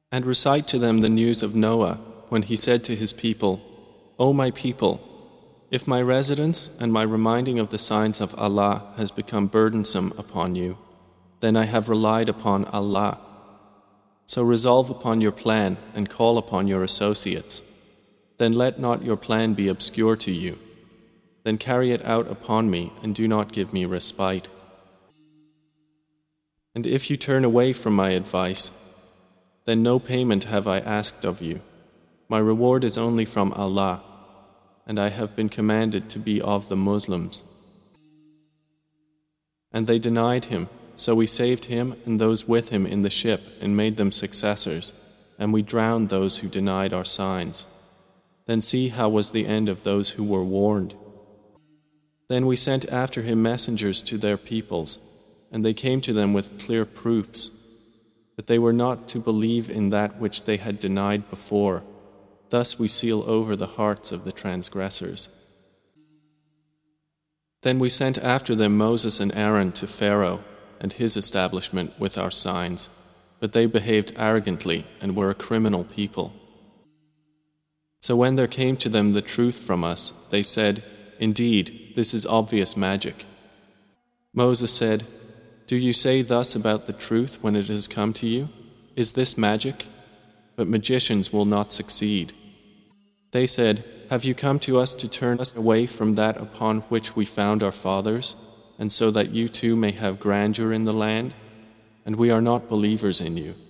And recite to them the news of Noah when he said to his people, O my people, if my residence and my reminding of the signs of Allah has become burdensome upon you, then I have relied upon Allah. So resolve upon your plan and call upon your associates. Then let not your plan be obscure to you. Then carry it out upon me and do not give me respite. And if you turn away from my advice, then no payment have I asked of you. My reward is only from Allah, and I have been commanded to be of the Muslims. And they denied him, so we saved him and those with him in the ship and made them successors, and we drowned those who denied our signs. Then see how was the end of those who were warned. Then we sent after him messengers to their peoples, and they came to them with clear proofs. But they were not to believe in that which they had denied before. Thus we seal over the hearts of the transgressors. Then we sent after them Moses and Aaron to Pharaoh and his establishment with our signs, but they behaved arrogantly and were a criminal people. So when there came to them the truth from us, they said, Indeed, this is obvious magic. Moses said, Do you say thus about the truth when it has come to you? Is this magic? But magicians will not succeed. They said, Have you come to us to turn us away from that upon which we found our fathers, and so that you too may have grandeur in the land? And we are not believers in you.